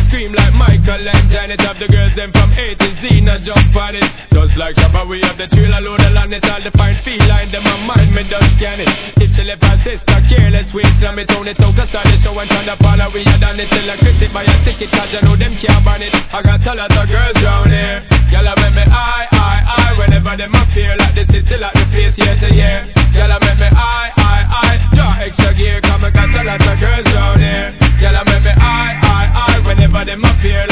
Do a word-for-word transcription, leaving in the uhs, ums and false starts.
scream like Michael and Janet. Have the girls them from A to Z, now jump on it. Just like Shabba, we have the trailer load of land. It's all the fine feline, them a mind, me just scan it. If she left her sister careless, we slam it on it. Out of the show and tryna follow, we had done it. Till I critic by a ticket, cause you know them can't ban it. I got a lot of girls down here. Y'all make me I, I, I. Whenever them appear like this, it's still like the place year to year. Y'all make me I, I, I. Draw extra gear, come I got a lot of girls down here. Y'all make me I, I, I. Whenever them appear